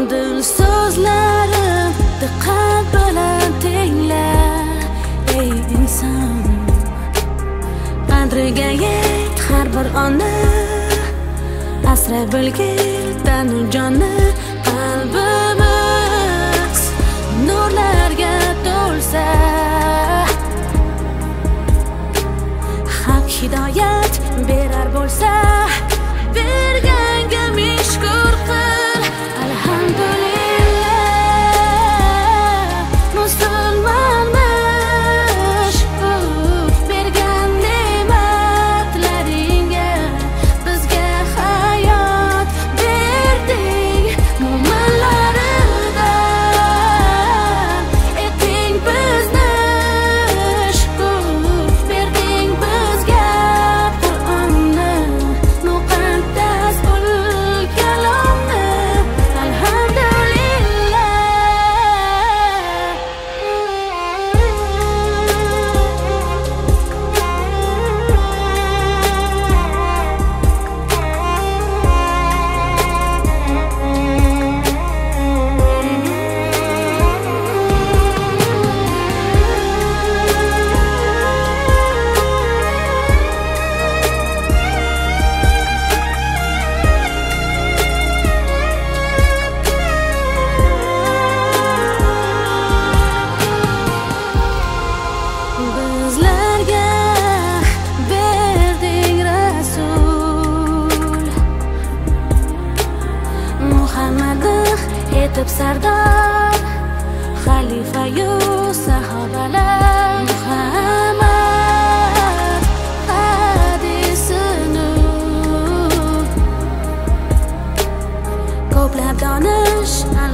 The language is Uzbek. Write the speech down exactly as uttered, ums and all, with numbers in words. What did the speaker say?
Dil so'zlarim diqqat bilan tingla ey inson, qadriga yet har bir onni, asra bilgil tanu jonni. Qalbimiz nurlarga to'lsa, haq hidoyat berar bo'lsa, berganga ming shukr qil. Alhamdulillah musulmonmish, bergan ne'matlaringga bizga hayot berding. Mo'minlaridan eting bizni shukur, berding bizga Qur'onni, muqaddas ul kalomni. Bizlarga berding Rasul Muhammadni etib sardor, xalifa-yu sahobalar. Muhammad hadisini ko'plab donish